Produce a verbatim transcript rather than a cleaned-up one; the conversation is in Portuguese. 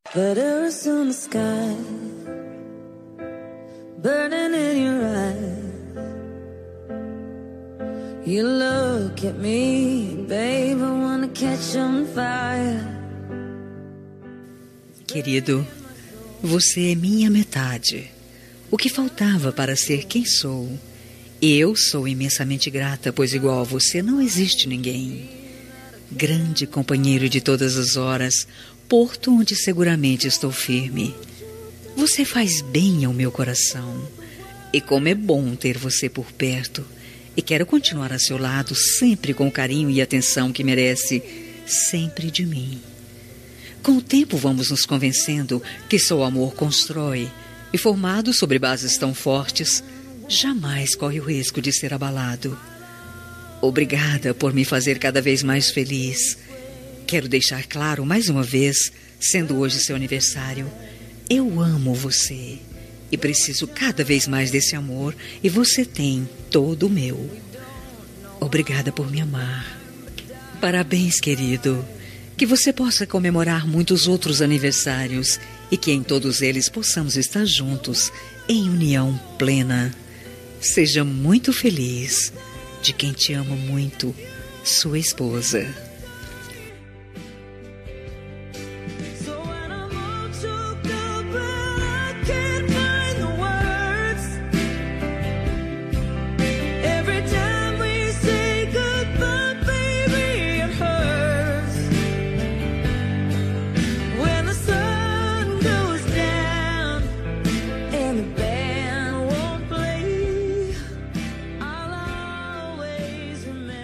Letters on the sky, burning in your eyes. You look at me, babe, I wanna catch on fire. Querido, você é minha metade. O que faltava para ser quem sou. Eu sou imensamente grata, pois igual a você não existe ninguém. Grande companheiro de todas as horas, porto onde seguramente estou firme. Você faz bem ao meu coração. E como é bom ter você por perto. E quero continuar a seu lado, sempre com o carinho e atenção que merece, sempre de mim. Com o tempo vamos nos convencendo que só o amor constrói, e formado sobre bases tão fortes, jamais corre o risco de ser abalado. Obrigada por me fazer cada vez mais feliz. Quero deixar claro mais uma vez, sendo hoje seu aniversário, eu amo você. E preciso cada vez mais desse amor, e você tem todo o meu. Obrigada por me amar. Parabéns, querido. Que você possa comemorar muitos outros aniversários e que em todos eles possamos estar juntos, em união plena. Seja muito feliz. De quem te ama muito, sua esposa.